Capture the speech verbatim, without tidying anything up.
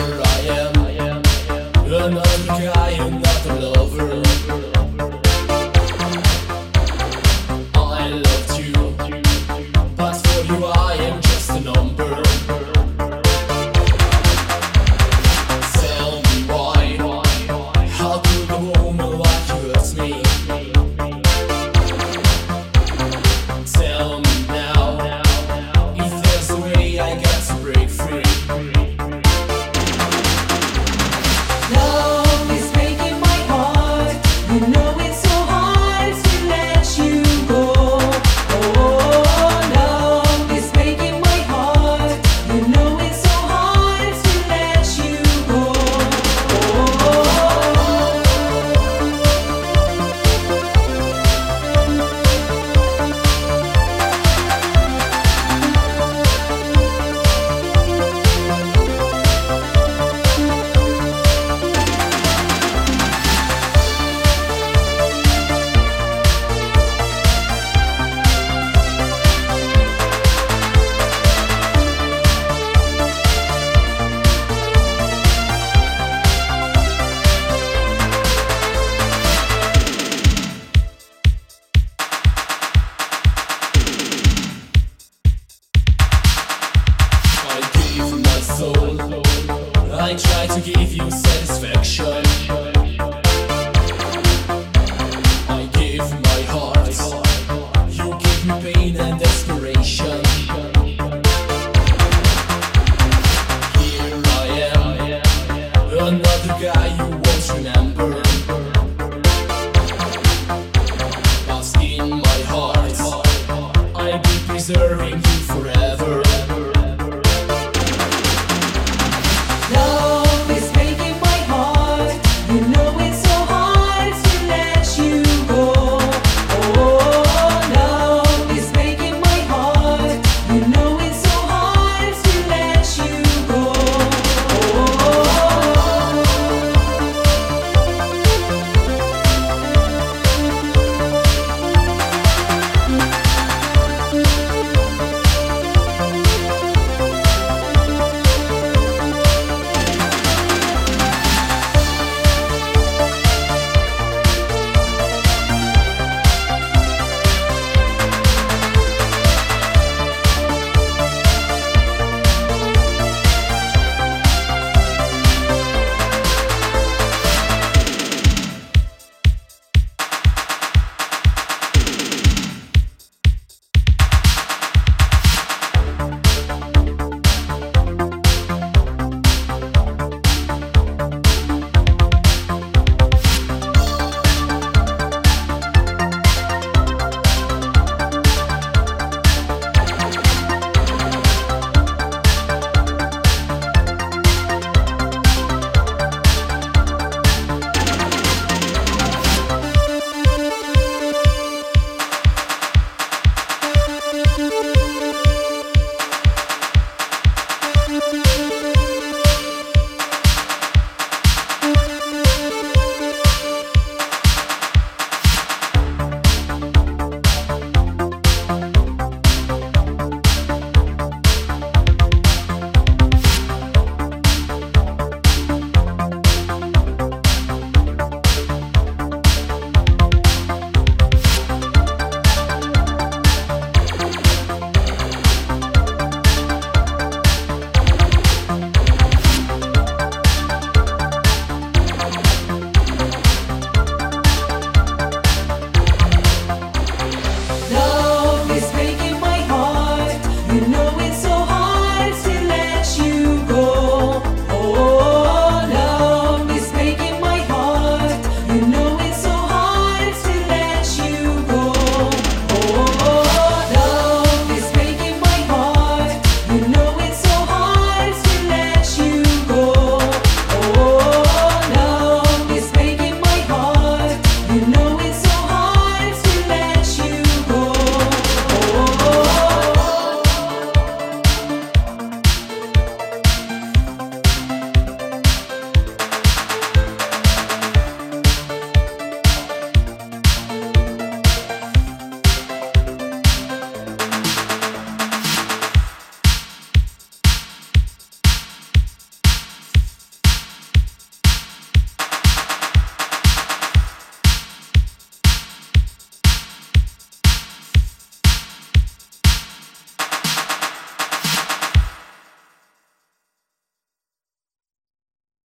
here I am, another guy, another lover. I loved you, but for you I am just a number. Tell me why, how could a woman like you hurt me? Tell me now, if there's a way I got to break free. Love is breaking my heart. You know it's so hard to let you go. Oh, love is breaking my heart. You know it's so hard to let you go. Oh. I gave my soul, I tried to give you satisfaction.